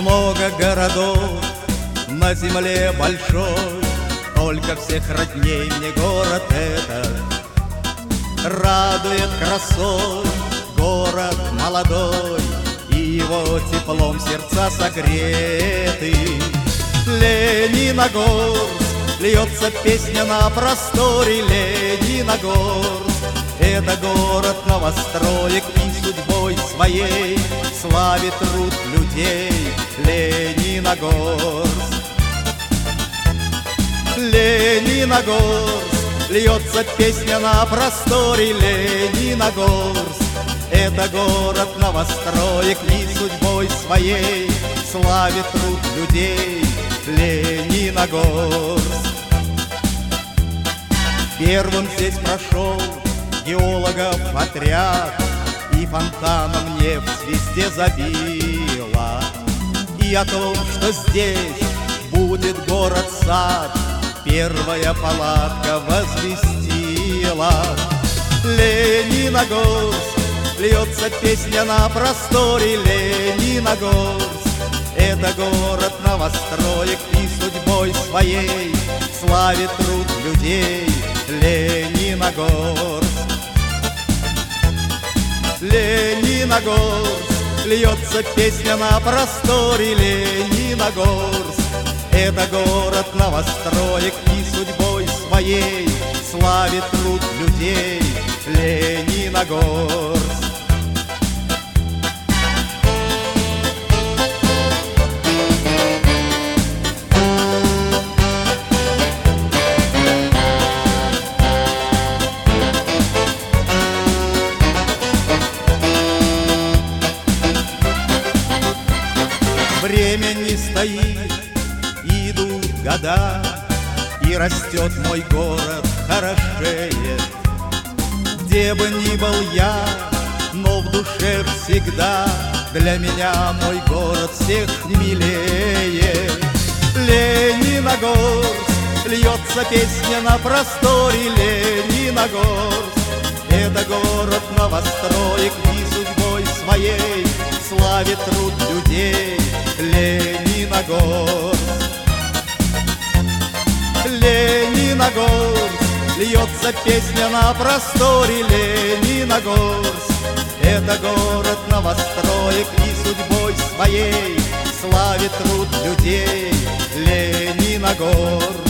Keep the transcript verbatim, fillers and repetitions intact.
Много городов на земле большой, только всех родней мне город этот. Радует красой город молодой, и его теплом сердца согреты. Лениногорск, льется песня на просторе. Лениногорск — это город новостроек, и судьбой своей славит труд людей. Лениногорск, Лениногорск, льется песня на просторе. Лениногорск — это город новостроек, и судьбой своей славит труд людей. Лениногорск. Первым здесь прошел геологов отряд, и фонтаном нефть везде забила. И о том, что здесь будет город-сад, первая палатка возвестила. Лениногорск, льется песня на просторе. Лениногорск — это город новостроек, и судьбой своей славит труд людей. Лениногорск, Лениногорск, льется песня на просторе. Лениногорск — это город новостроек, и судьбой своей славит труд людей. Лениногорск. Время не стоит, идут года, и растет мой город, хорошеет. Где бы ни был я, но в душе всегда для меня мой город всех милее. Лениногорск, льется песня на просторе. Лениногорск — это город новостроек, и судьбой своей славит труд людей. Лениногорск, Лениногорск, льется песня на просторе. Лениногорск — это город новостроек, и судьбой своей славит труд людей. Лениногорск.